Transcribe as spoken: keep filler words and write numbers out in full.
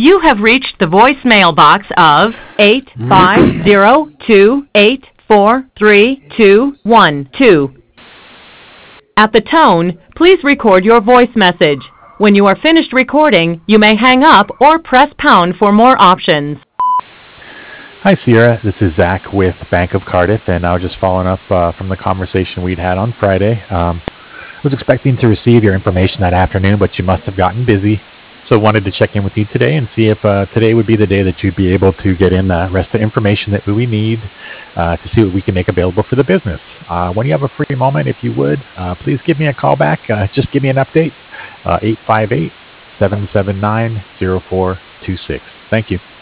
You have reached the voicemail box of eight five zero two eight four three two one two. At the tone, please record your voice message. When you are finished recording, you may hang up or press pound for more options. Hi, Sierra. This is Zach with Bank of Cardiff, and I was just following up uh, from the conversation we'd had on Friday. Um, I was expecting to receive your information that afternoon, but you must have gotten busy. So wanted to check in with you today and see if uh, today would be the day that you'd be able to get in the rest of the information that we need uh, to see what we can make available for the business. Uh, when you have a free moment, if you would, uh, please give me a call back. Uh, just give me an update, uh, eight five eight, seven seven nine, zero four two six. Thank you.